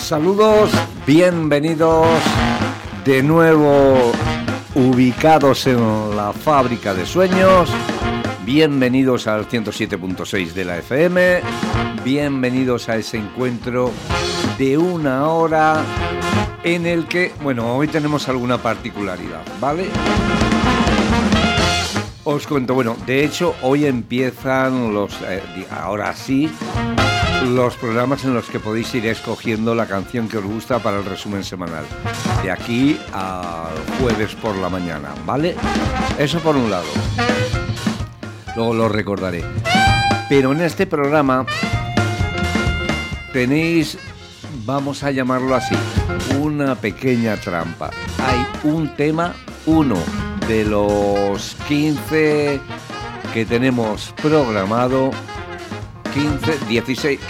Saludos, bienvenidos de nuevo ubicados en la fábrica de sueños. Bienvenidos al 107.6 de la FM. Bienvenidos a ese encuentro de una hora en el que, bueno, hoy tenemos alguna particularidad, ¿vale? Os cuento, bueno, de hecho hoy empiezan ahora sí, los programas en los que podéis ir escogiendo la canción que os gusta para el resumen semanal, de aquí al jueves por la mañana, ¿vale? Eso por un lado. Luego lo recordaré. Pero en este programa tenéis, vamos a llamarlo así, una pequeña trampa. Hay un tema, uno de los 15 que tenemos programado, 15,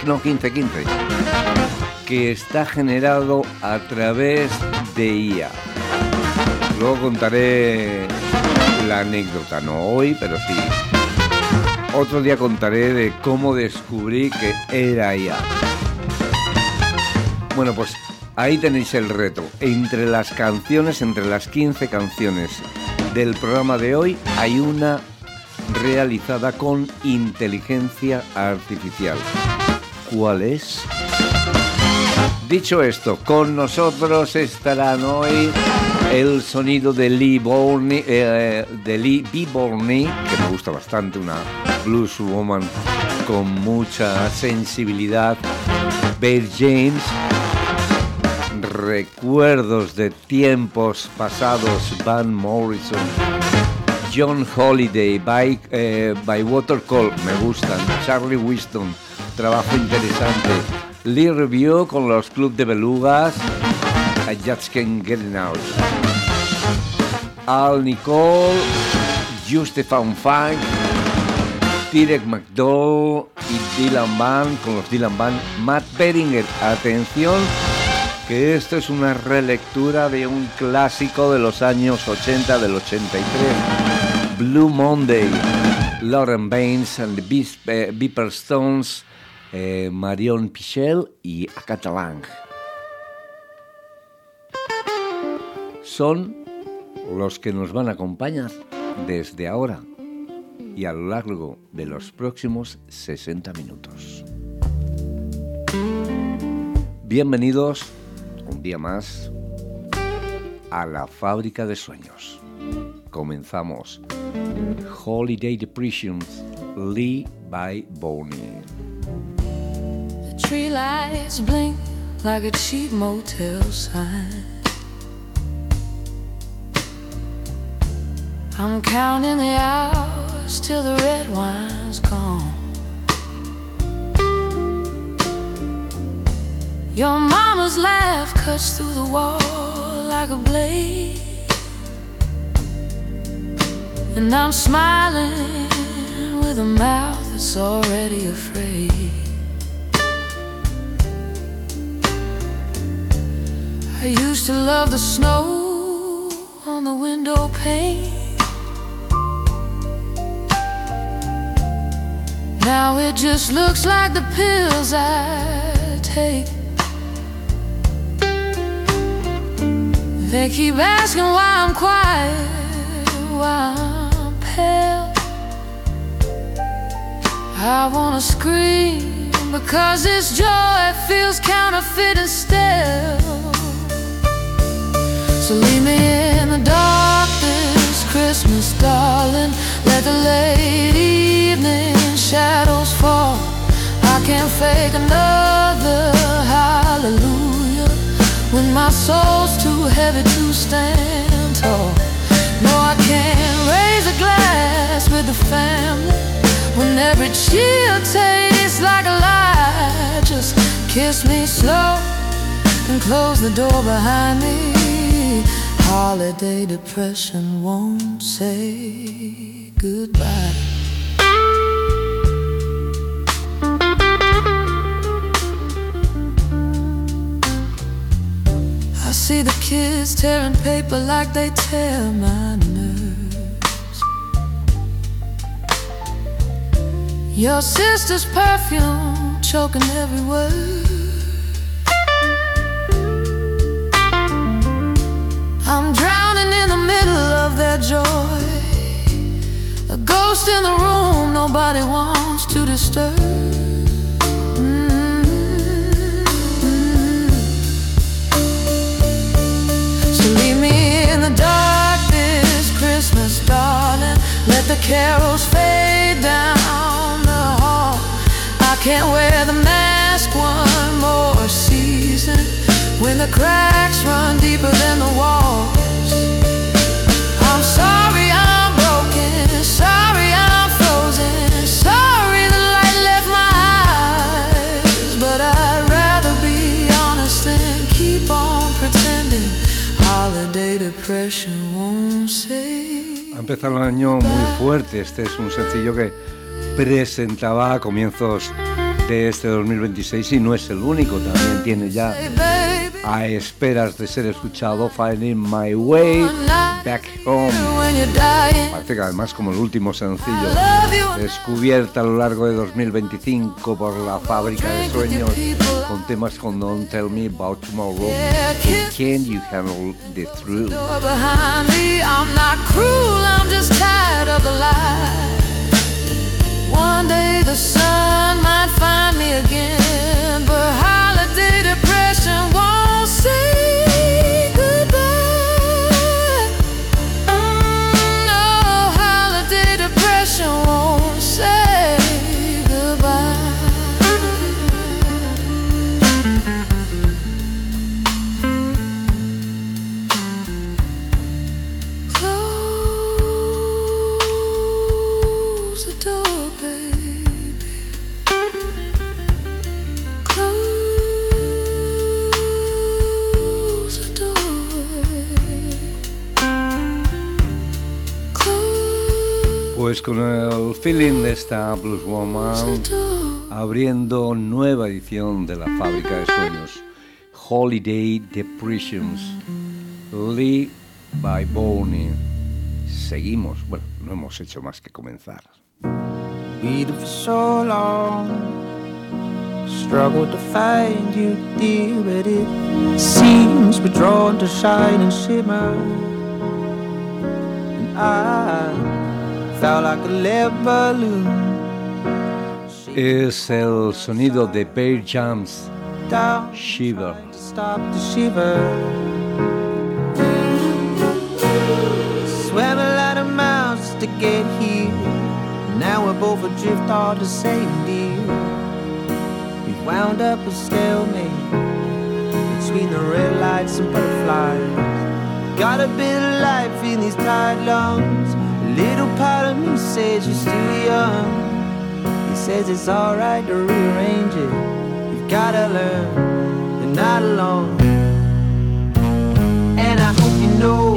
que está generado a través de IA. Luego contaré la anécdota, no hoy, pero sí. Otro día contaré de cómo descubrí que era IA. Bueno, pues ahí tenéis el reto. Entre las 15 canciones del programa de hoy, hay una realizada con inteligencia artificial. ¿Cuál es? Dicho esto, con nosotros estarán hoy el sonido de Lee B. Borney, que me gusta bastante, una blueswoman con mucha sensibilidad. Babe James, recuerdos de tiempos pasados, Van Morrison, John Holiday, by Watercall, me gustan, Charlie Winston, trabajo interesante, Lee Review con los Club de Belugas, I Just Can't Get Out, Al Nicole, Juste Found Funk, Derek McDowell y Dylan Van con los Dylan Van, Matt Beringer, atención, que esto es una relectura de un clásico de los años 80, del 83, Blue Monday, Lauren Baines and the Viper Stones, Marion Pichel y Akata Lang. Son los que nos van a acompañar desde ahora y a lo largo de los próximos 60 minutos. Bienvenidos un día más a la fábrica de sueños. Comenzamos. Holiday Depressions, Lee by Borney. The tree lights blink like a cheap motel sign. I'm counting the hours till the red wine's gone. Your mama's laugh cuts through the wall like a blade, and I'm smiling with a mouth that's already afraid. I used to love the snow on the window pane. Now it just looks like the pills I take. They keep asking why I'm quiet, why I'm pale. I wanna scream because this joy feels counterfeit and stale. So leave me in the dark this Christmas, darling. Let the late evening shadows fall. I can't fake another hallelujah when my soul's too heavy to stand tall. No, I can't raise a glass with the family when every cheer tastes like a lie. Just kiss me slow and close the door behind me. Holiday depression won't say goodbye. I see the kids tearing paper like they tear my nerves. Your sister's perfume choking every word. middle of their joy, a ghost in the room nobody wants to disturb. So leave me in the dark this Christmas, darling. Let the carols fade down the hall. I can't wear the mask one more season when the cracks run deeper than the walls. I'm sorry I'm broken, sorry I'm frozen, sorry the light left my eyes, but I'd rather be honest than keep on pretending. Holiday depression won't save. Ha empezado el año muy fuerte. Este es un sencillo que presentaba a comienzos de este 2026 y no es el único, también tiene ya a esperas de ser escuchado Finding My Way Back Home. Parece que además como el último sencillo descubierta a lo largo de 2025 por la Fábrica de Sueños, con temas como Don't Tell Me About Tomorrow y Can You Handle the Truth. I'm not cruel, I'm just tired of the lies. One day the sun might find me again, but holiday depression won't say goodbye. No, holiday depression won't say goodbye. Close the door, baby. Close the door. Pues con el feeling de esta Blues Woman, abriendo nueva edición de la Fábrica de Sueños, Holiday Depressions, Lee by Bonnie. Seguimos, bueno, no hemos hecho más que comenzar. Waited for so long, struggled to find you, dear, but it seems we're drawn to shine and shimmer. And I felt like a lead balloon. Es el sonido de Bear Jams, Down, Shiver. trying to stop the shiver. Swam a lot of miles to get here. Now we're both adrift on the same deal. We've wound up a stalemate between the red lights and butterflies. Got a bit of life in these tired lungs. A little part of me says you're still young. He says it's alright to rearrange it. You've gotta learn you're not alone. And I hope you know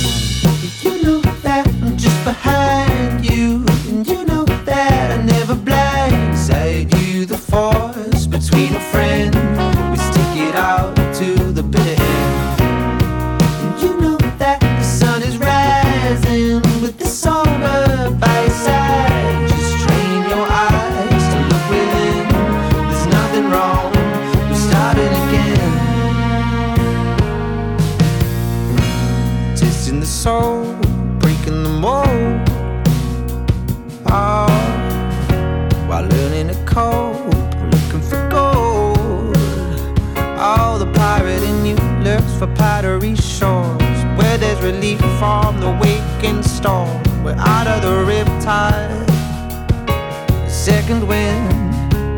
that I'm just behind you. And you know that I never blindside you. The force between a friend, we stick it out to the bitter end. And you know that the sun is rising with the songbird by your side. Just train your eyes to look within. There's nothing wrong, we're starting again. Testing the soul, breaking the mold. Oh, while learning to cope, looking for gold. Oh, the pirate in you lurks for pottery shores, where there's relief from the waking storm. We're out of the riptide, the second wind.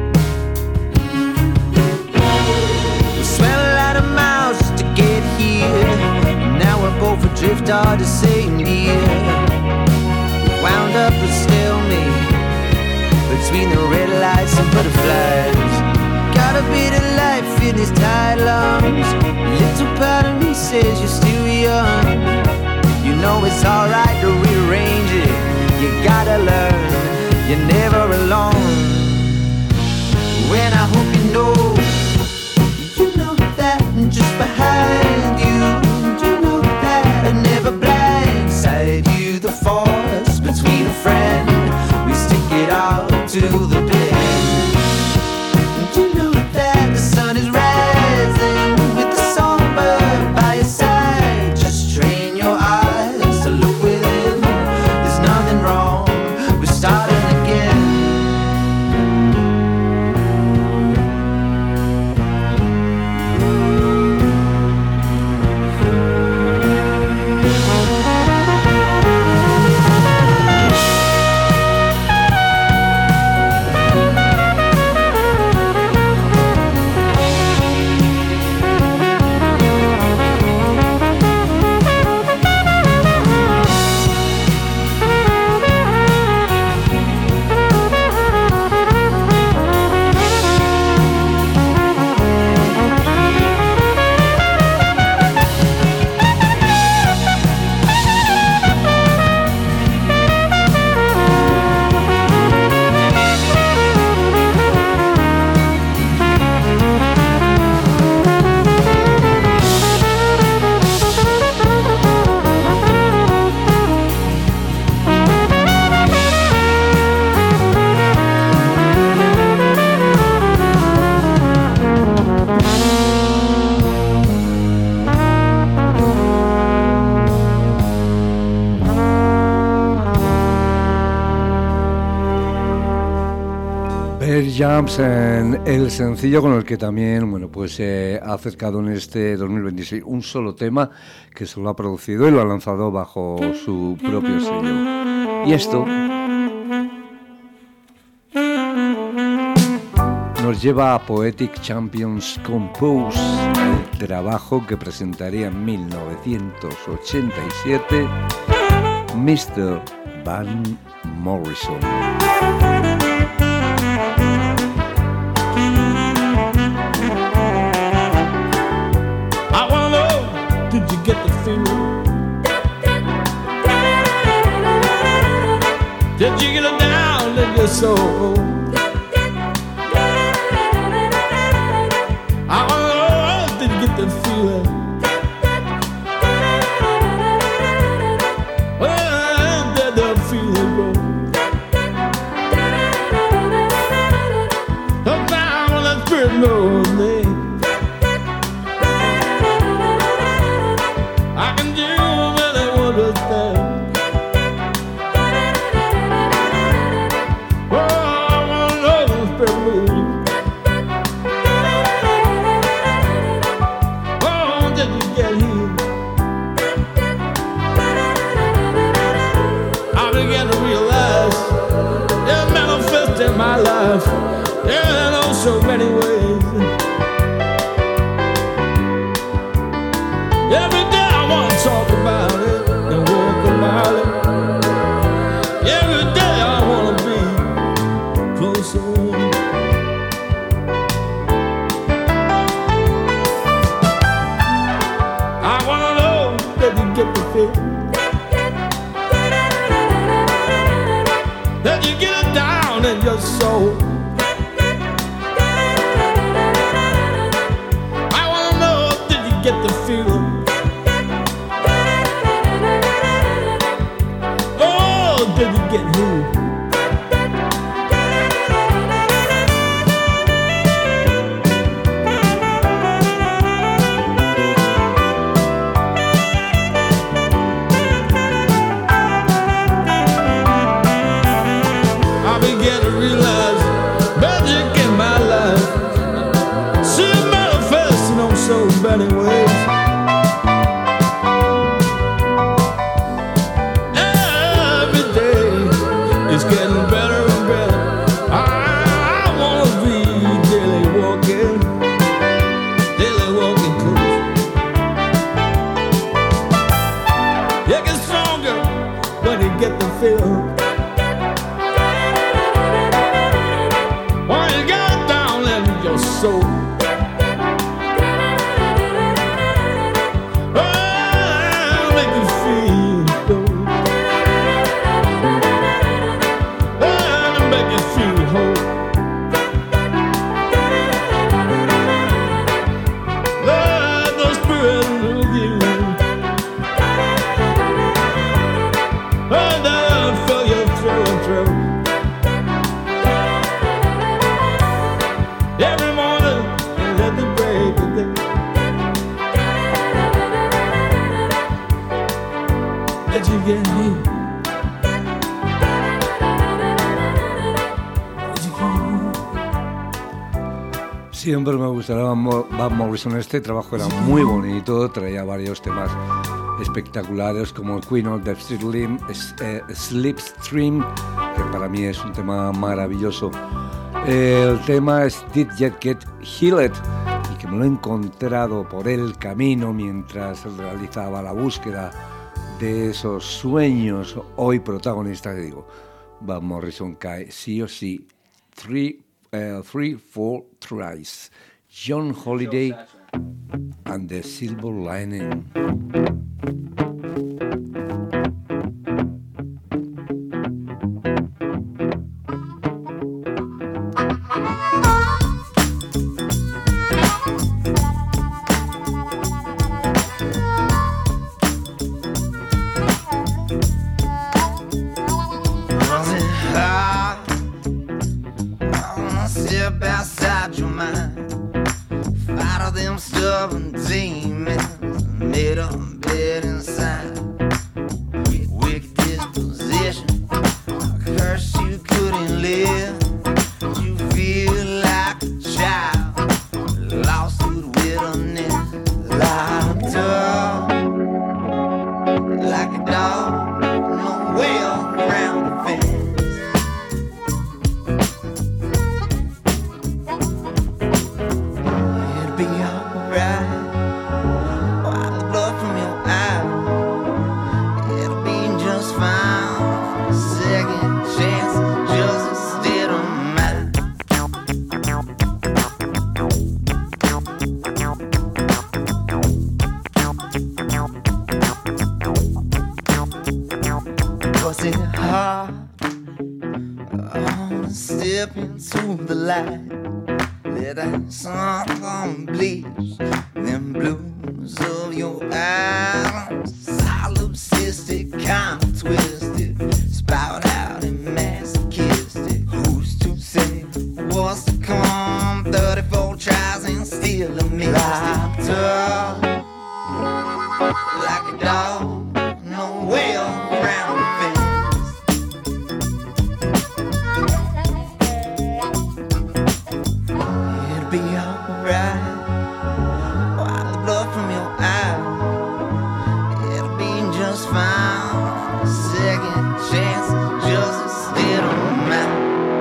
We swam a lot of miles just to get here. Now we're both adrift on the same year. Wound up a stalemate between the red lights and butterflies. Got a bit of life in these tired lungs. Little part of me says you're still young. You know it's alright to rearrange it. You gotta learn, you're never alone. When I hope you know that I'm just behind you. You know that I never blindside you. The force between a friend, we stick it out to the bend. You know that the sun is rising with the songbird by your side. Just train your eyes Bear Jams en el sencillo con el que también, bueno, pues ha acercado en este 2026 un solo tema que se lo ha producido y lo ha lanzado bajo su propio sello. Y esto nos lleva a Poetic Champions Compose, el trabajo que presentaría en 1987 Mr. Van Morrison. Did you get the feeling? Did you get it down in your soul? I wanna know, did you get the feeling? Where did the feeling go? Sometimes when that spirit knows me, my life, yeah, in oh so many ways. Every day I want to talk about it and walk about it. Every day I want to be closer. I want to know that you get the feel, that you get it down in your soul. I wanna know, did you get the feeling? Oh, did you get here? Many ways. Every day it's getting better and better. I wanna be daily walking close. You get stronger when you get the feel. When you got it down in your soul. Siempre me gustará Van Morrison. Este trabajo era muy bonito, traía varios temas espectaculares como el Queen of the Slipstream, que para mí es un tema maravilloso. El tema es Did You Get Healed, y que me lo he encontrado por el camino mientras realizaba la búsqueda de esos sueños hoy protagonistas. Digo, Van Morrison cae sí o sí 3-4 tries. John Holiday and the Silver Lining. You feel step into the light. Let that sun bleach them blues of your eyes. Solipsistic, kind of twisted, spout out and masochistic. Who's to say what's to come? 34 tries and still a miss. Wrapped up like a dog, no way around the fence. It'll be alright. Wipe the blood from your eye. It'll be just fine. Second chance, just a state of mind.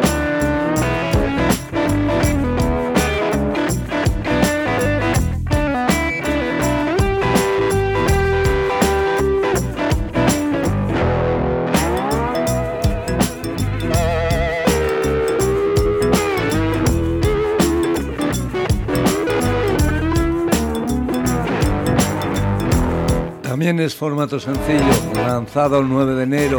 También es formato sencillo, lanzado el 9 de enero,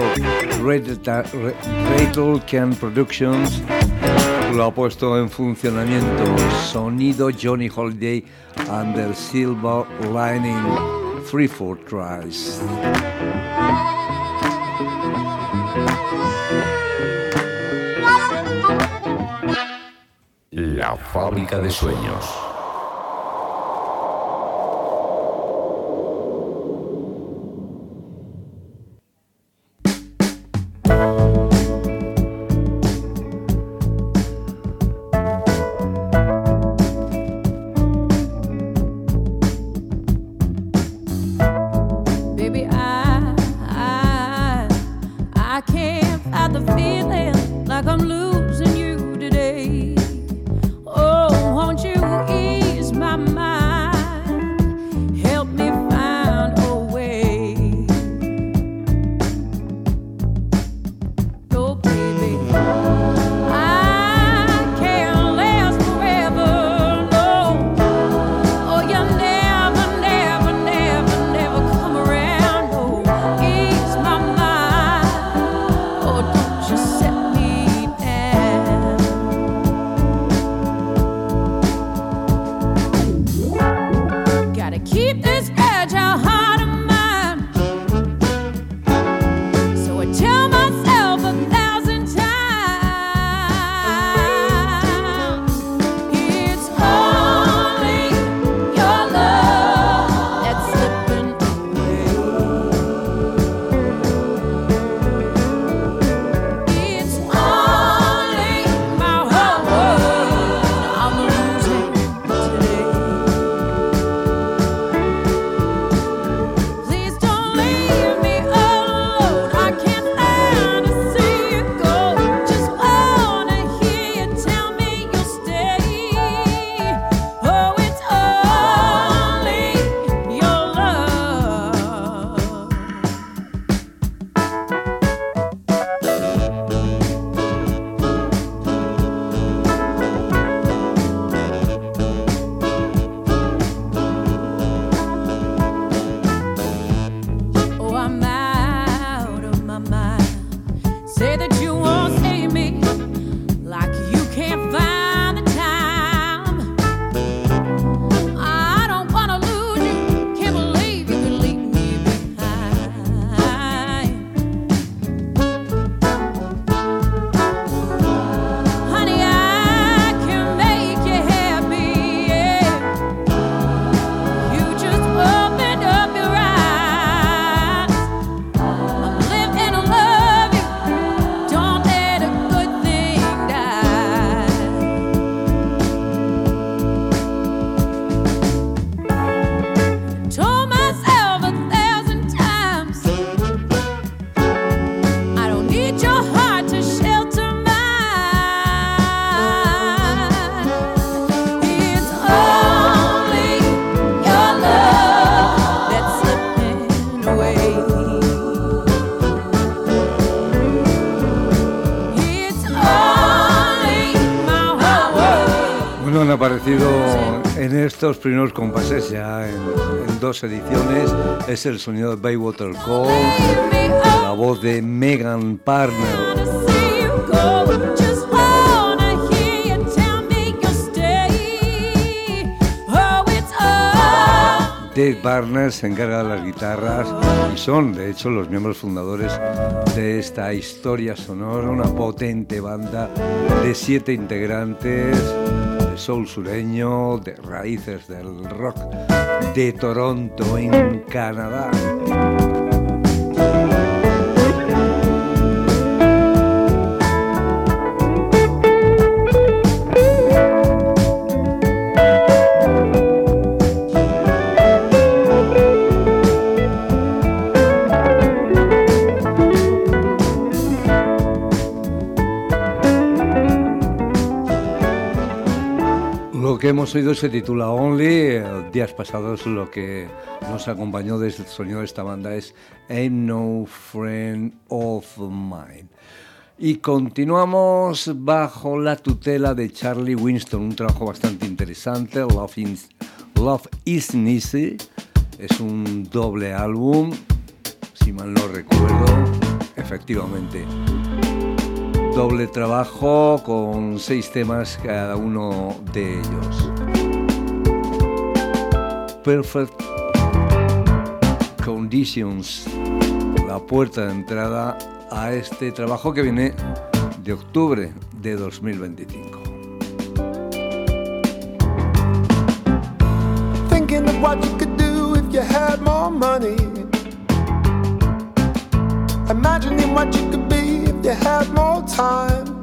Rattle Can Productions lo ha puesto en funcionamiento. Sonido Johnny Holiday Under Silver Lining, 3/4 tries. La fábrica de sueños. Han aparecido en estos primeros compases ya en dos ediciones. Es el sonido de Baywater Cole, la voz de Megan Parner. Dave Barnes se encarga de las guitarras y son, de hecho, los miembros fundadores de esta historia sonora, una potente banda de 7 integrantes de soul sureño, de raíces del rock de Toronto, en Canadá. Lo que hemos oído se titula Only. Días pasados lo que nos acompañó desde el sonido de esta banda es Ain't No Friend of Mine. Y continuamos bajo la tutela de Charlie Winston, un trabajo bastante interesante, Love Isn't Easy. Es un doble álbum, si mal no recuerdo, efectivamente. Doble trabajo con 6 temas cada uno de ellos. Perfect Conditions, la puerta de entrada a este trabajo que viene de octubre de 2025. Thinking of what you could do if you had more money. Imagining what you could be if you had more time.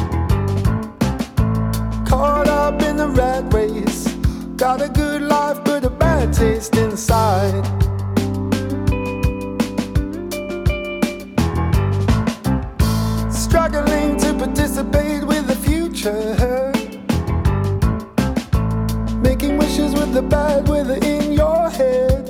Caught up in the rat race. Got a good life but a bad taste inside. Struggling to participate with the future. Making wishes with the bad weather in your head.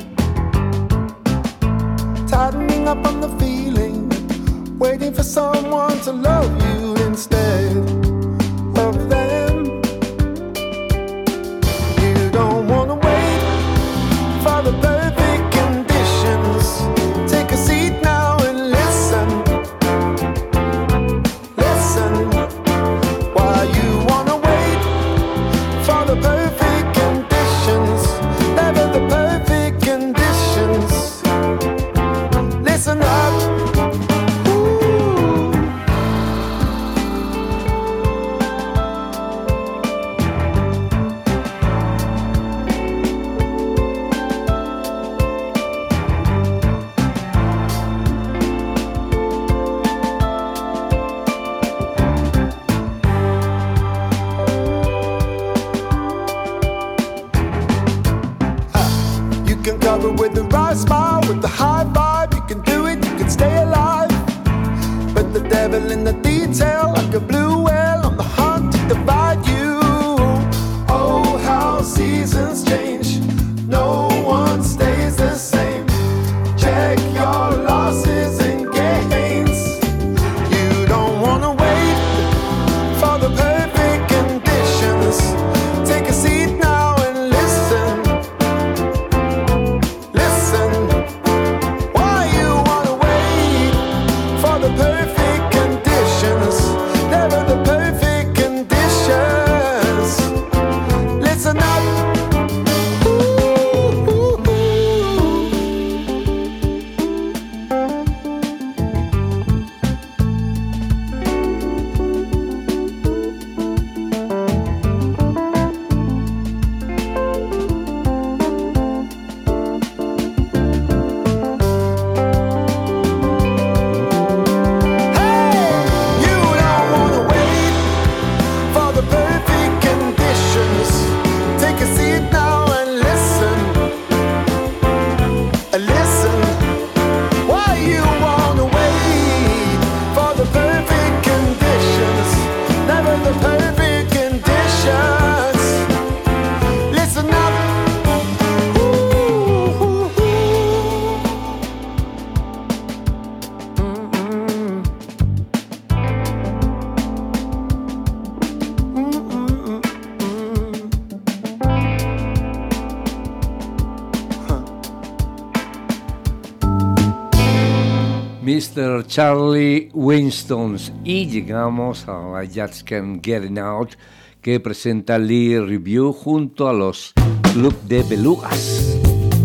Tightening up on the feeling, waiting for someone to love you instead of them. You don't wanna wait for the perfect conditions. Take a seat now and listen. Listen. Why you wanna wait for the perfect conditions? Never the perfect conditions. Listen up. You can cover with the right smile, with the high vibe. You can do it, you can stay alive. But the devil in the detail, like a blue whale on the hunt to divide you. Oh, how seasons change. No one stays the same. Check your losses and gains. You don't wanna wait for the perfect conditions. Take a seat now and listen. Listen. Why you wanna wait for the perfect conditions? Never the perfect conditions. Listen up. You don't wanna wait for the perfect conditions. Take a seat now and listen. Listen. Why you wanna wait for the perfect conditions? Never the perfect conditions. Listen up. Mr. Charlie Winston, y llegamos a I Just Can't Get It Out, que presenta Lee Review junto a los Club de Belugas.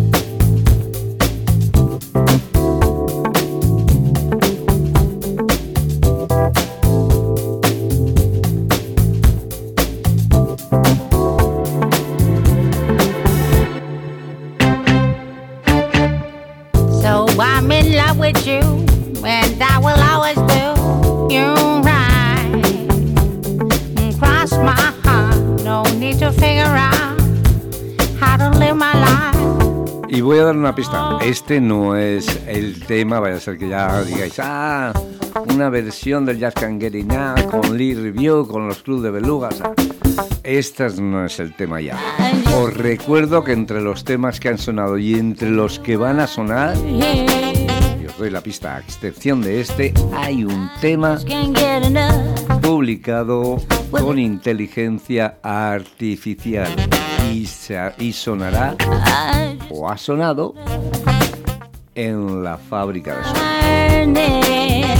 Y voy a dar una pista. Este no es el tema, vaya a ser que ya digáis, una versión del Just Can't Get Enough con Lee Review, con los Club de Belugas. Este no es el tema ya. Os recuerdo que entre los temas que han sonado y entre los que van a sonar, y os doy la pista, a excepción de este, hay un tema publicado con inteligencia artificial y sonará, o ha sonado, en la fábrica de sonido.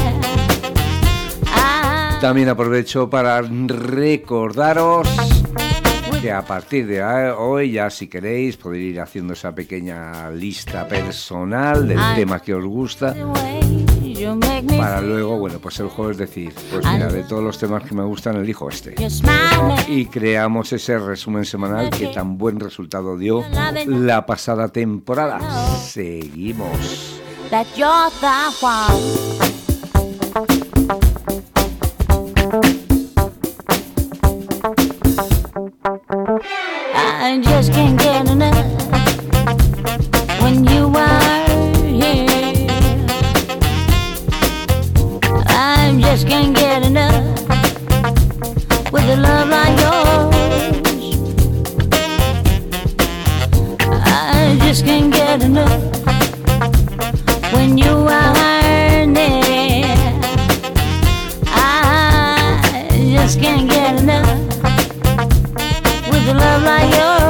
También aprovecho para recordaros que a partir de hoy, ya si queréis, podéis ir haciendo esa pequeña lista personal del tema que os gusta, para luego, bueno, pues el jueves decir, pues mira, de todos los temas que me gustan elijo este. Y creamos ese resumen semanal que tan buen resultado dio la pasada temporada. Seguimos. I just can't get enough when you are here. I just can't get enough with a love like yours. I just can't get enough when you are near. I just can't get enough with a love like yours.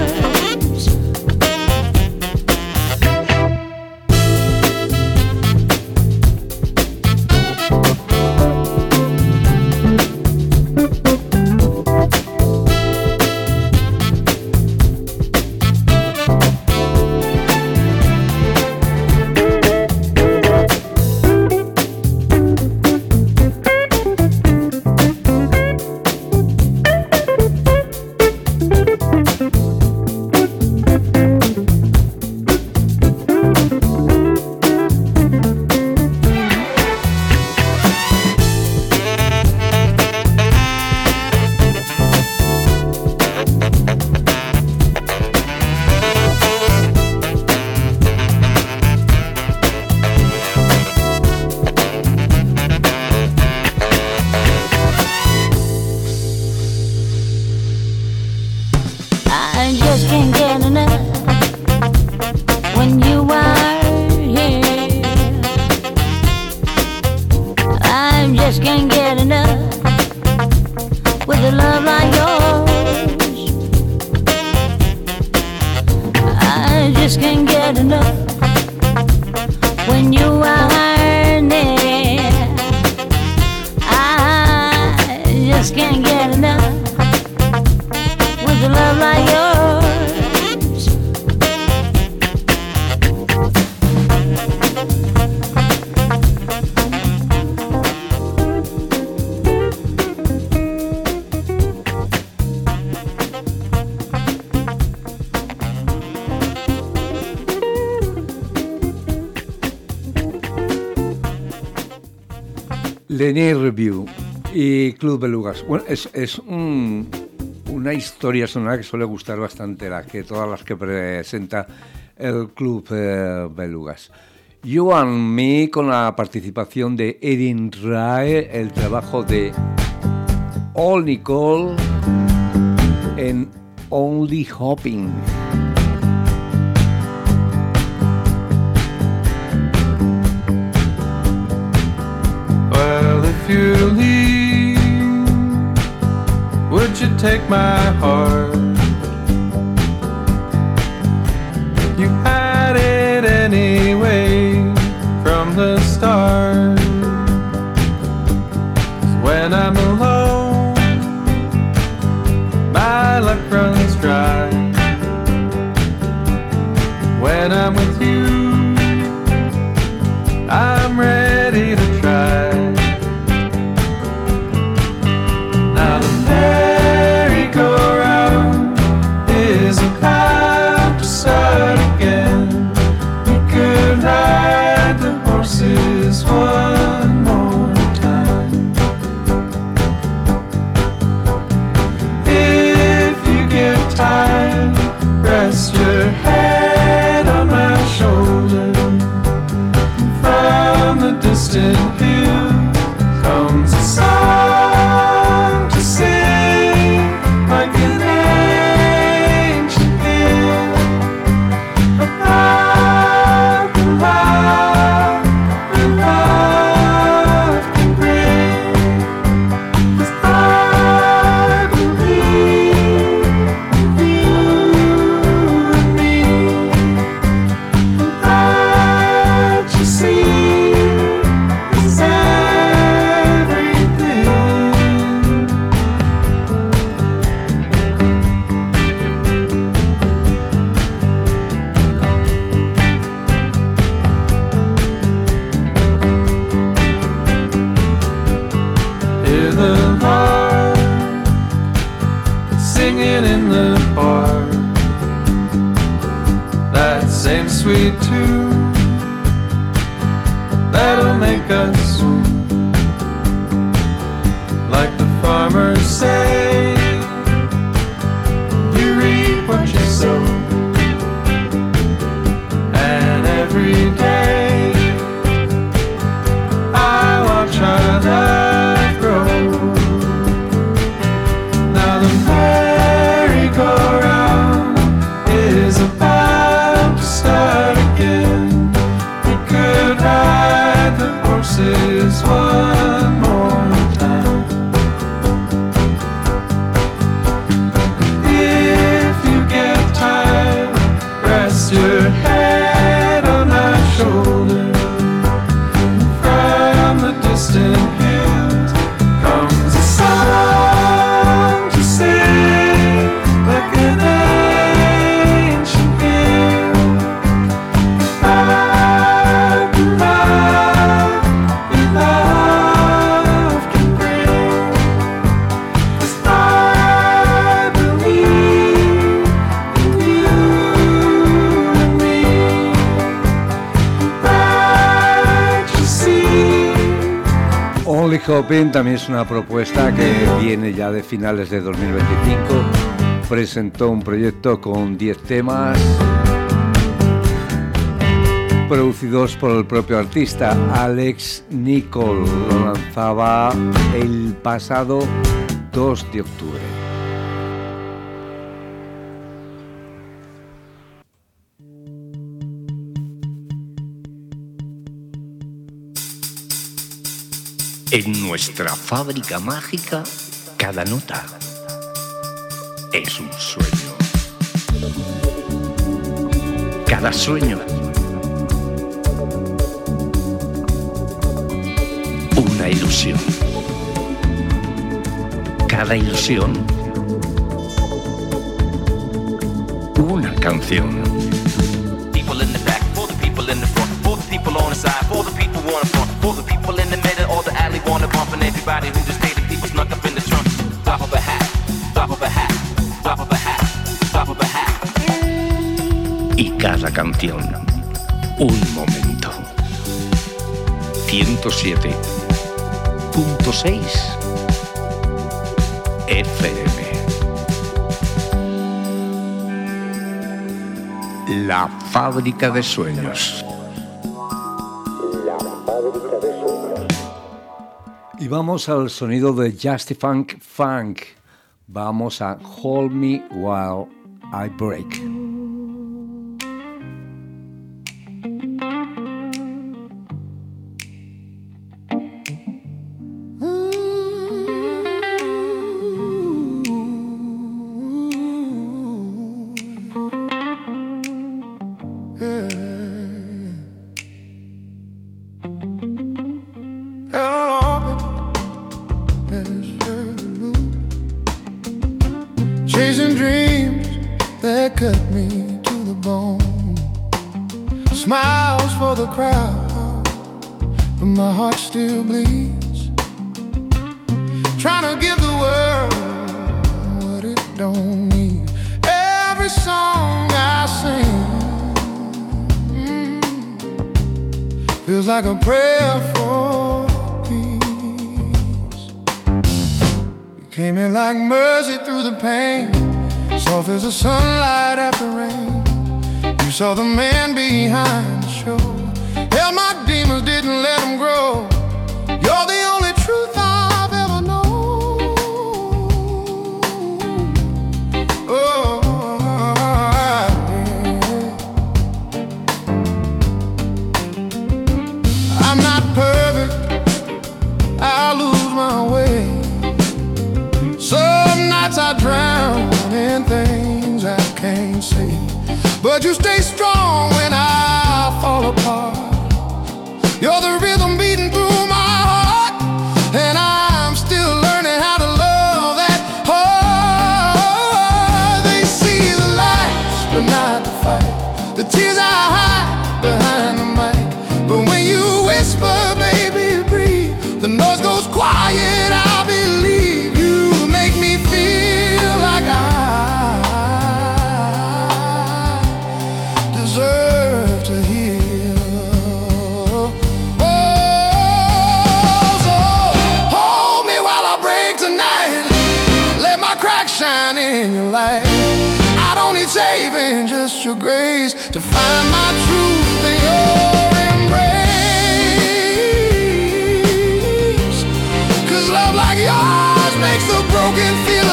Lee Review y Club Belugas. Bueno, es una historia sonora que suele gustar bastante, todas las que presenta el Club Belugas. You and Me, con la participación de Erin Rae, el trabajo de All Nicole en Only Hoping. If you leave, would you take my heart? You had it anyway from the start. When I'm alone, my luck runs dry. When I'm with you, I'm ready to try. Now the merry-go-round sweet tune that'll make us swim. Like the farmers say, you reap what you sow. And every day I watch our life grow. Now the merry-go-round is about to start again. We could ride the horses one more time. If you get tired, rest your head on my shoulder. From the distant hills comes a song to sing like an ancient hymn. Love can bring. 'Cause I believe in you and me. Bright you see. Only Hoping también es una propuesta que viene ya de finales de 2025. Presentó un proyecto con 10 temas producidos por el propio artista Alex Nicol. Lo lanzaba el pasado 2 de octubre. En nuestra fábrica mágica, cada nota es un sueño. Cada sueño, una ilusión. Cada ilusión, una canción. People in the back, for the people in the front, for the people on the side, for the people wanna front, for the people in the middle or the alley wanna bump, and everybody who just hated people snuck up in the trunk. Drop of a hat, drop of a hat, drop of a hat, drop of a hat. Y cada canción, un momento. 107.6 FM. La fábrica de sueños. Y vamos al sonido de Justy Funk Funk. Vamos a Hold Me While I Break. Chasing dreams that cut me to the bone. Smiles for the crowd, but my heart still bleeds. Trying to give the world what it don't need. Every song I sing feels like a prayer for peace. You came in like mercy through the pain, soft as the sunlight after rain. You saw the man behind the show. Held my demons, didn't let them grow. You're the only truth I've ever known. Oh, I'm not perfect, I lose my way. Some nights I drown in things I can't say, but you stay strong when I fall apart. You're the rhythm beating through my heart, and I'm still learning how to love that heart. They see the lights, but not the fight. The tears I hide behind the mic, but when you whisper, baby, breathe, the noise goes quiet. I believe you make me feel like I deserve in your life. I don't need saving, just your grace to find my truth in your embrace. 'Cause love like yours makes the broken feel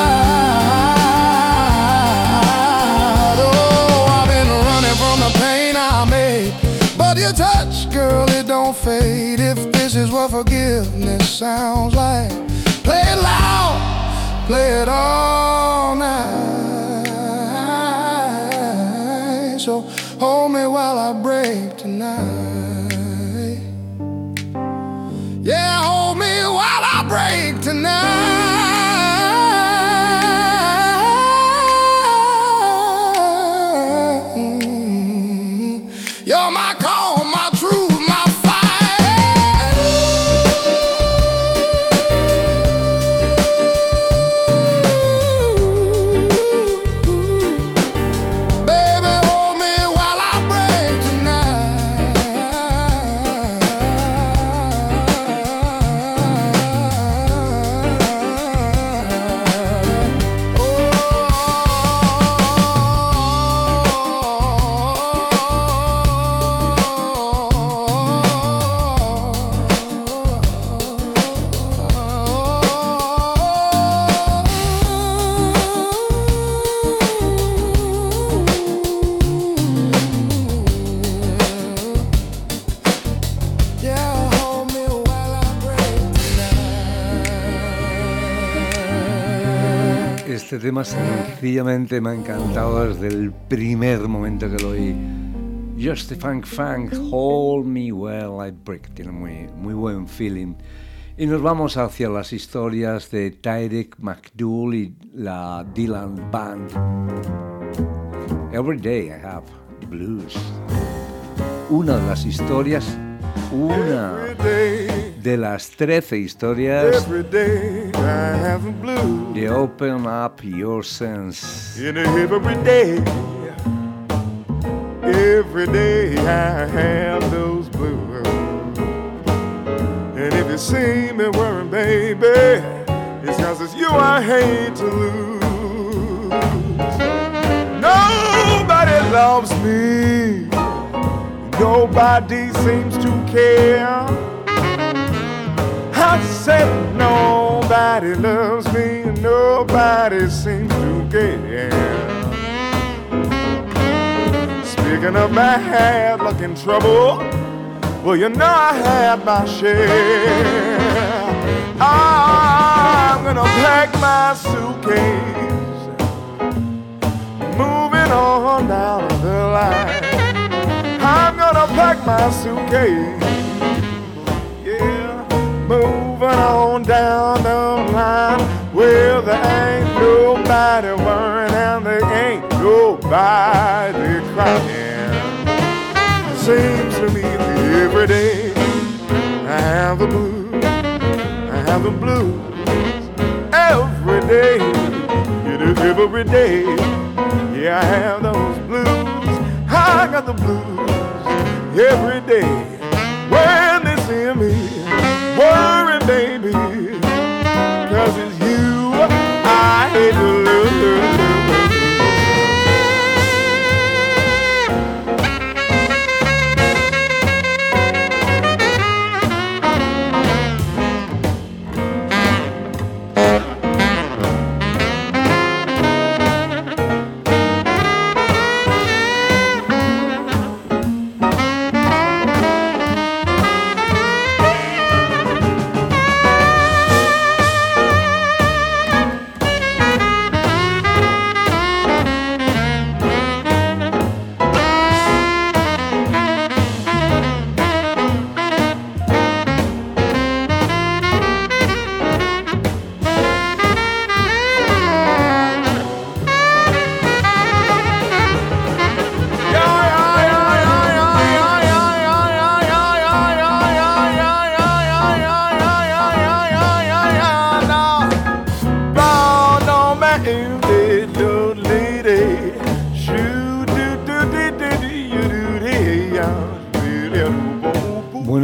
alive. Oh, I've been running from the pain I made, but your touch, girl, it don't fade. If this is what forgiveness sounds like, play it loud, play it all night. So hold me while I break tonight. Yeah, hold me while I break tonight. You're my calm, my truth, my fight. Baby, hold me while I break tonight. Yeah, hold me while I break tonight. Este tema sencillamente me ha encantado desde el primer momento que lo oí. Just the Funk Funk, Hold Me While I Break. Tiene muy buen feeling. Y nos vamos hacia las historias de Tyrek McDougal y la Dylan Band. Every Day I Have Blues. Una de las historias, una de las 13 historias Every day I have a blue. de Open Up Your Sense. In every day I have those blues. And if you see me worrying, baby, it's 'cause it's you I hate to lose. Nobody loves me, nobody seems to care. I said nobody loves me, nobody seems to care. Speaking of bad luck and trouble, well, you know I had my share. I'm gonna pack my suitcase, moving on down the line. I'm gonna pack my suitcase, yeah, moving on down the line. Well, there ain't nobody worrying and there ain't nobody crying. Seems to me every day I have the blues, I have the blues. Every day, it is every day. Yeah, I have those blues. I got the blues every day. When they see me worry, baby, 'cause it's you I hate to lose.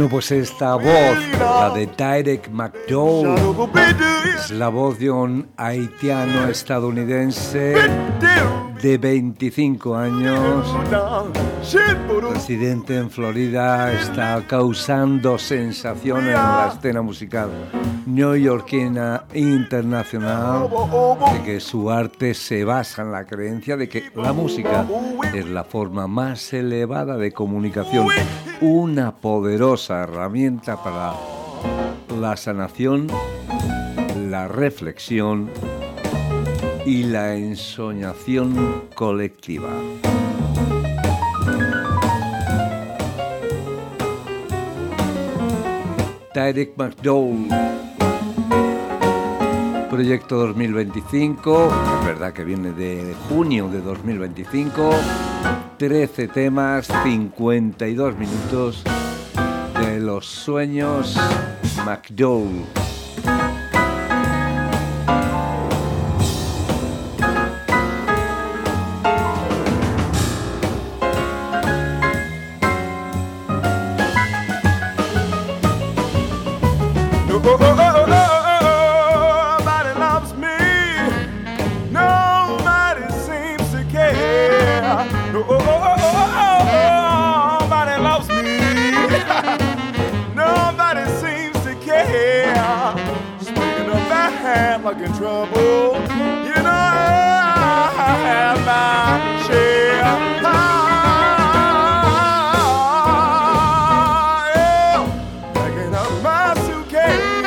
pues esta voz, la de Derek McDowell, es la voz de un haitiano estadounidense de 25 años, residente en Florida, está causando sensación en la escena musical neoyorquina internacional, de que su arte se basa en la creencia de que la música es la forma más elevada de comunicación, una poderosa herramienta para la sanación, la reflexión y la ensoñación colectiva. Derek McDowell, proyecto 2025, es verdad que viene de junio de 2025, 13 temas, 52 minutos de los sueños McDowell. Like in trouble, you know I have my share. Packing up my suitcase,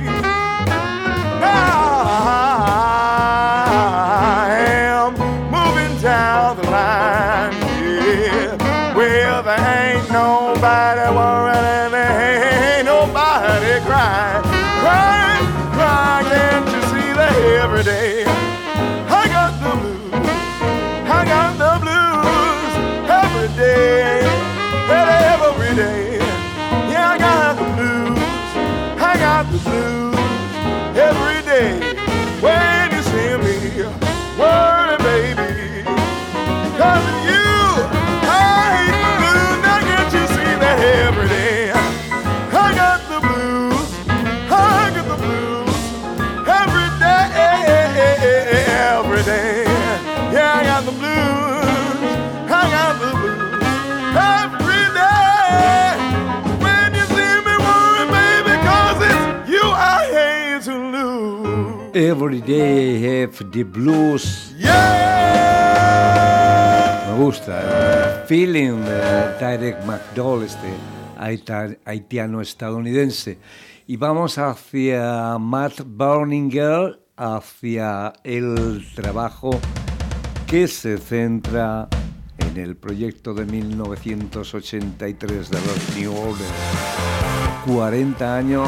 I am moving down the line, yeah, where there ain't nobody worrying, there ain't nobody crying. Can't you see that every day I got the blues, I got the blues every day, every day. Yeah, I got the blues, I got the blues every day. When you see me worry, baby, 'cause of you, I hate the blues. Now can't you see that every day I got the blues, I got the blues every day. Yeah, I got the blues, I got the blues every day. When you see me worry, baby, 'cause it's you I hate to lose. Every day I have the blues. Yeah. Me gusta, feeling de Derek McDowell, este haitiano estadounidense. Y vamos hacia Matt Berninger, hacia el trabajo que se centra en el proyecto de 1983 de los New Order. 40 años.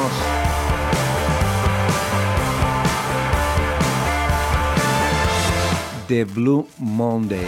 De Blue Monday.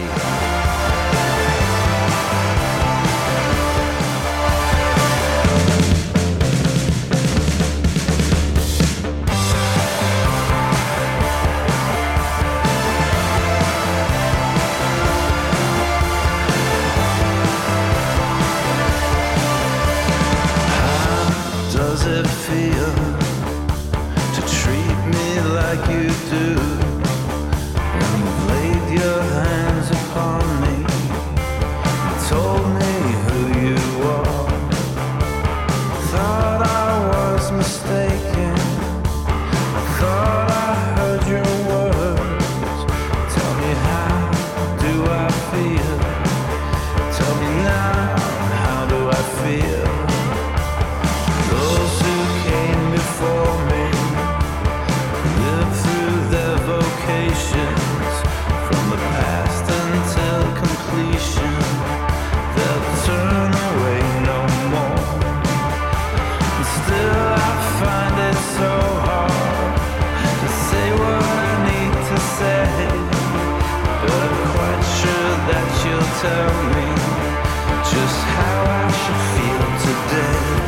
Does it feel to treat me like you do? When you've laid your hands upon me, you told me who you are. Thought I was mistaken, thought I heard your words. Tell me, how do I feel? Tell me now, how do I feel? Those who came before me lived through their vocations, from the past until completion. They'll turn away no more. And still I find it so hard to say what I need to say, but I'm quite sure that you'll tell me just how I should feel today.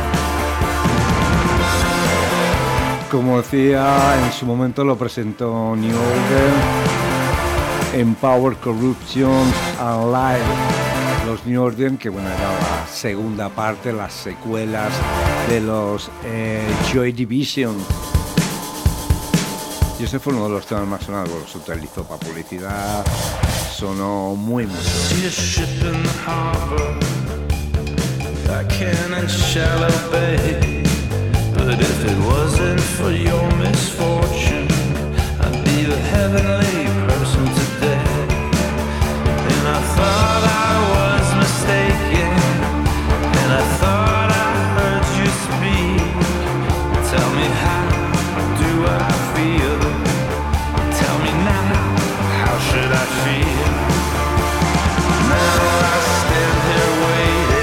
Como decía, en su momento lo presentó New Order, Empower Corruption and Live. Los New Order, que bueno, era la segunda parte, las secuelas de los Joy Division. Y ese fue uno de los temas más sonados, se utilizó para publicidad, sonó muy bien. But if it wasn't for your misfortune, I'd be a heavenly person today. And I thought I was mistaken, and I thought I heard you speak. Tell me, how do I feel? Tell me now, how should I feel? Now I stand here waiting.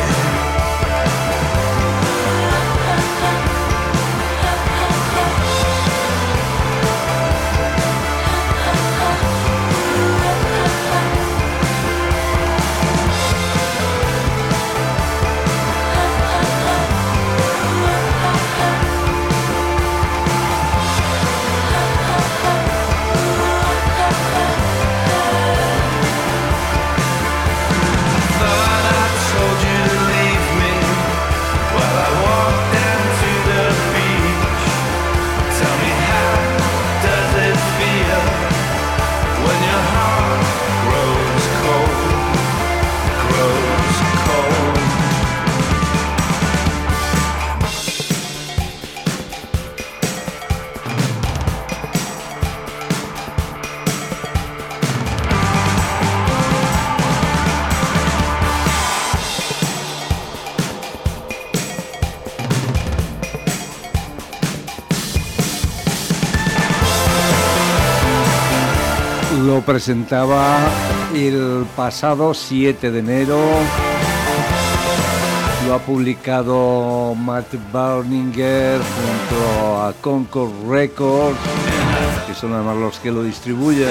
Lo presentaba el pasado 7 de enero. Lo ha publicado Matt Berninger junto a Concord Records, que son además los que lo distribuyen.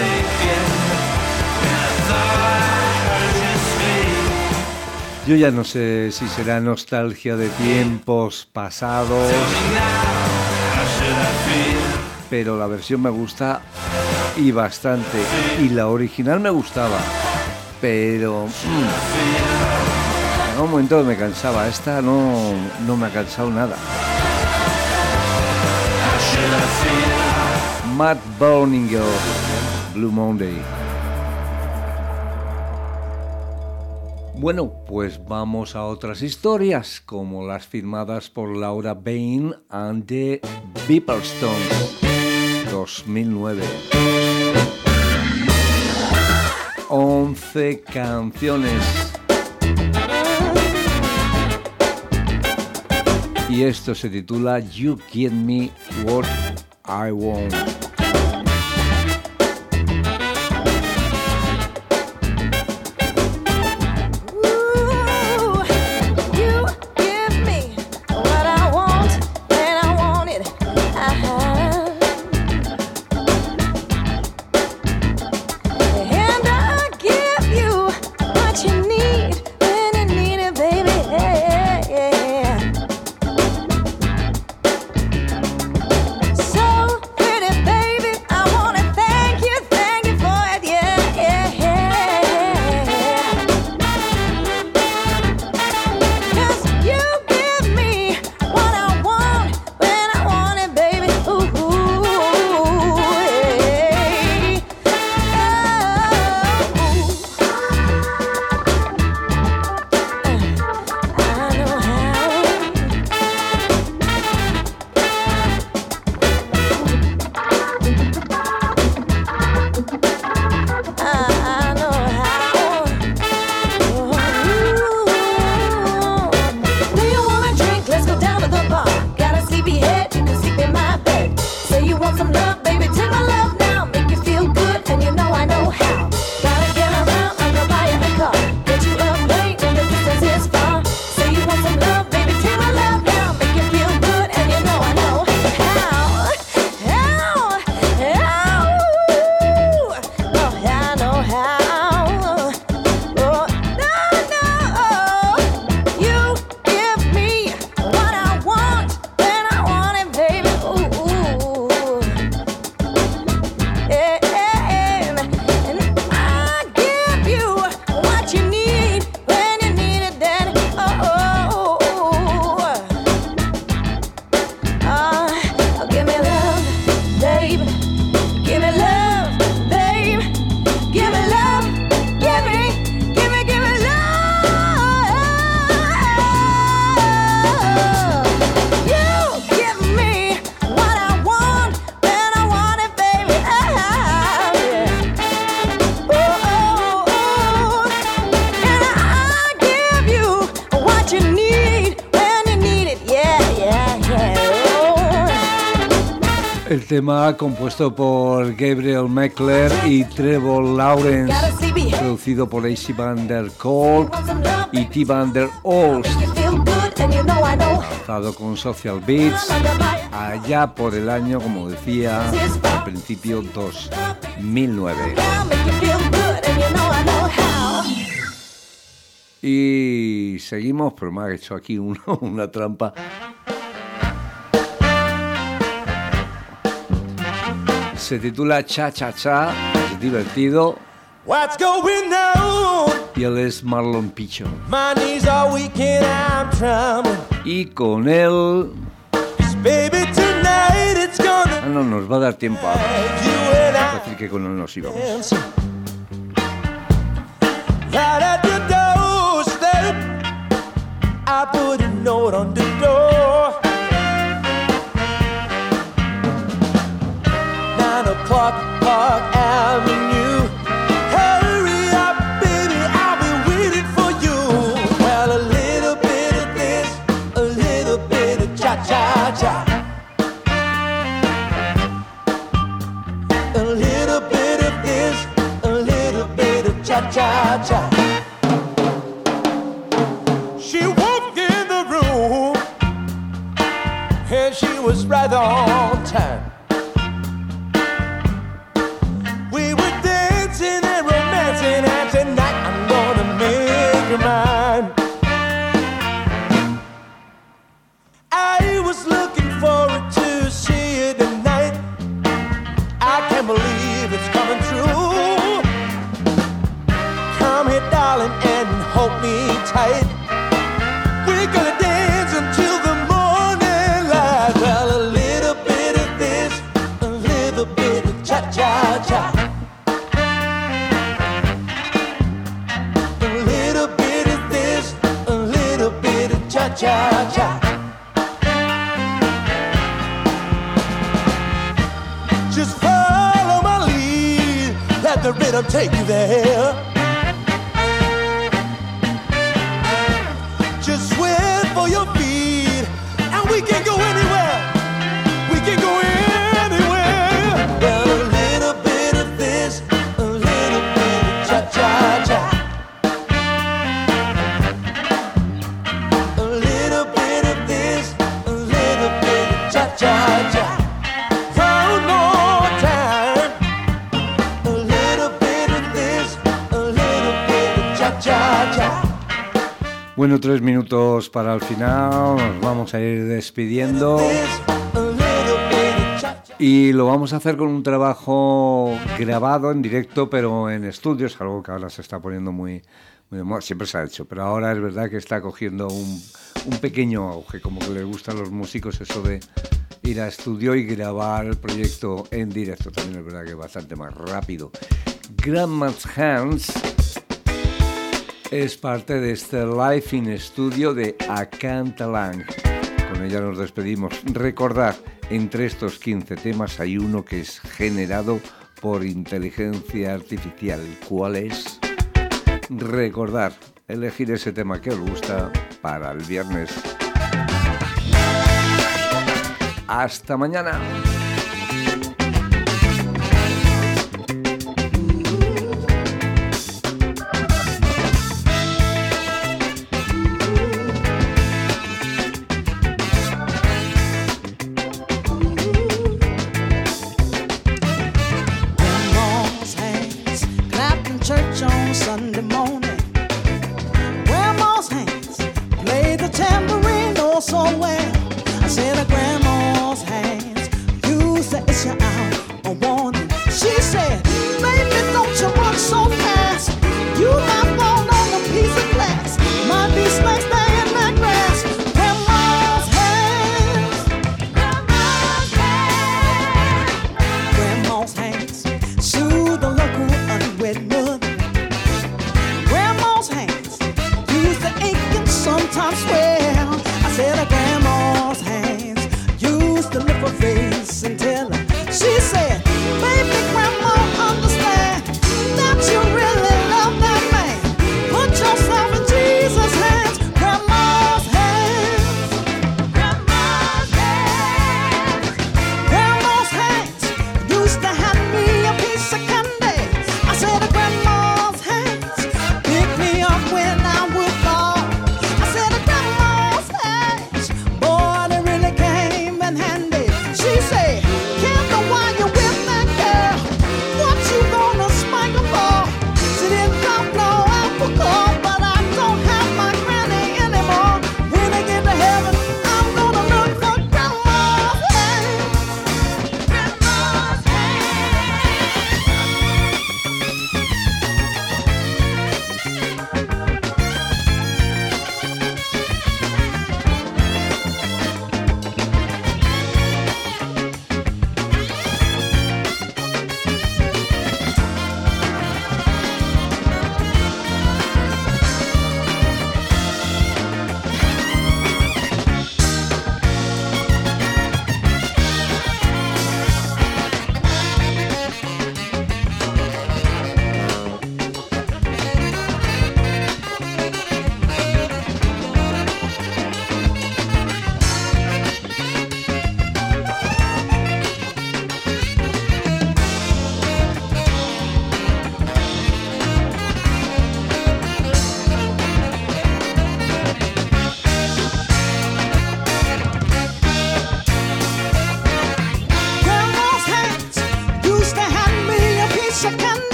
Yo ya no sé si será nostalgia de tiempos pasados, pero la versión me gusta y bastante, y la original me gustaba, pero en un momento me cansaba. Esta no me ha cansado nada. Matt Berninger, Blue Monday. Bueno, pues vamos a otras historias, como las firmadas por Laura Bain and the Beeperstones, 2009. 11 canciones. Y esto se titula You Give Me What I Want. So pretty, baby. tema compuesto por Gabriel Meckler y Trevor Lawrence, producido por AC Van der Kolk y T. Van der Oost, lanzado con Social Beats allá por el año, como decía, al principio 2009. Y seguimos, pero me ha hecho aquí una trampa. Se titula Cha Cha Cha, es divertido. What's going on? Y él es Marlon Pichon. My knees are weak and I'm trembling. Y con él... Baby, tonight it's gonna... no nos va a dar tiempo a decir que con él nos íbamos. Right at the doorstep, I put a note on the door. 9 o'clock, Park Avenue. Hurry up, baby, I'll be waiting for you. Well, a little bit of this, a little bit of cha-cha-cha. A little bit of this, a little bit of cha-cha-cha. She walked in the room, and she was right on time. We were dancing and romancing, and tonight I'm gonna make her mine. I was looking forward to see it tonight. I can't believe it's coming true. Come here, darling, and hold me tight. We're gonna dance until the morning light. Well, a little bit of this, a little bit of cha-cha-cha. A little bit of this, a little bit of cha-cha-cha. Just follow my lead, let the rhythm take you there. Just swing for your feet, and we can go anywhere. We can go anywhere. Well, a little bit of this, a little bit of cha-cha-cha. A little bit of this, a little bit of cha-cha-cha. One more time. A little bit of this, a little bit of cha-cha-cha. Bueno, 3 minutos para el final, nos vamos a ir despidiendo y lo vamos a hacer con un trabajo grabado en directo, pero en estudios, algo que ahora se está poniendo muy de moda, siempre se ha hecho, pero ahora es verdad que está cogiendo un pequeño auge, como que les gusta a los músicos eso de ir a estudio y grabar el proyecto en directo, también es verdad que es bastante más rápido. Grandma's Hands es parte de este Live in Studio de Akanta Lang. Con ella nos despedimos. Recordad, entre estos 15 temas hay uno que es generado por inteligencia artificial. ¿Cuál es? Recordad, elegir ese tema que os gusta para el viernes. Hasta mañana. Church on Sunday morning. Grandma's hands played the tambourine oh so well. I said, Grandma's hands, you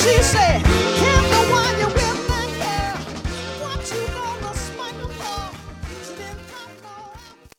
She said,